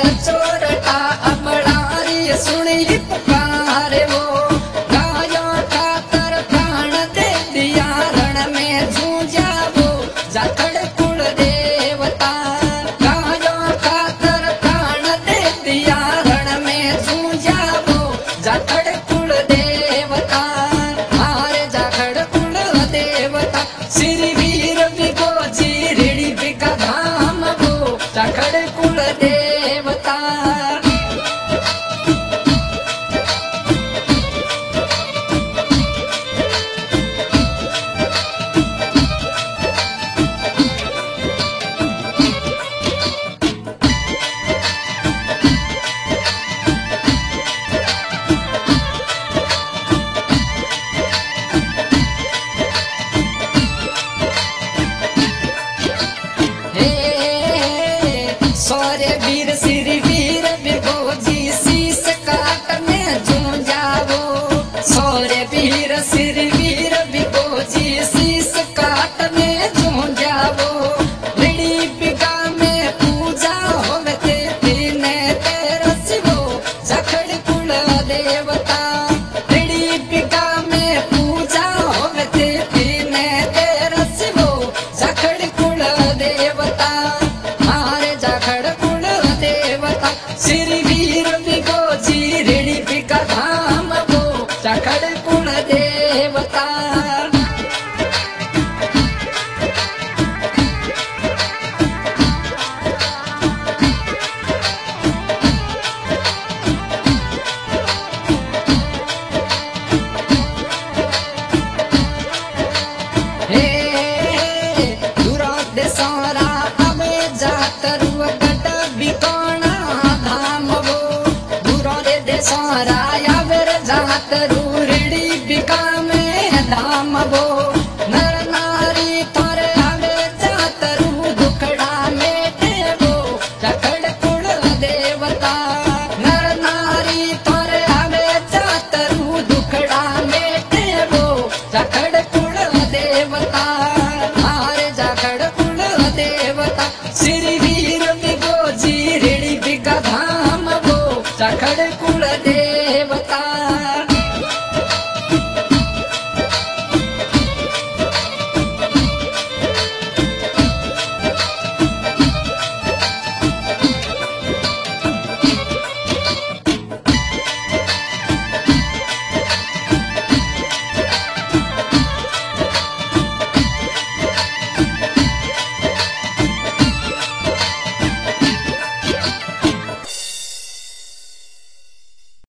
चोरटा अमड़ारी सुनी पुकार वो गायों खातर प्राण दे दिया रण में जूझा वो जाखड़ कुल देवता गायों खातर प्राण दे दिया रण में जूझा वो जाखड़ कुल देवता मारे जाखड़ कुल देवता श्री वीर बिगो जी ऋणी बिका धाम वो जाखड़ कुल देवता सौर्य वीर श्री वीर बिगोजी शीस काटने जूझावो सौर्य वीर श्री वीर बिगोजी शीस काटने जूझावो ऋणी बिगा में पूजा होते तीने तेरा शिवो जाखड़ कुल देवता ऋणी बिगा में पूजा होते तीने तेरा शिवो जाखड़ कुल देवता जाखड़ कुल देवता श्री वीर बिगो जी ऋणी बिका धाम वो जाखड़ कुल देवता हे दुरात सारा अबे जातरु बिकोना धाम वो दूरों दे सारा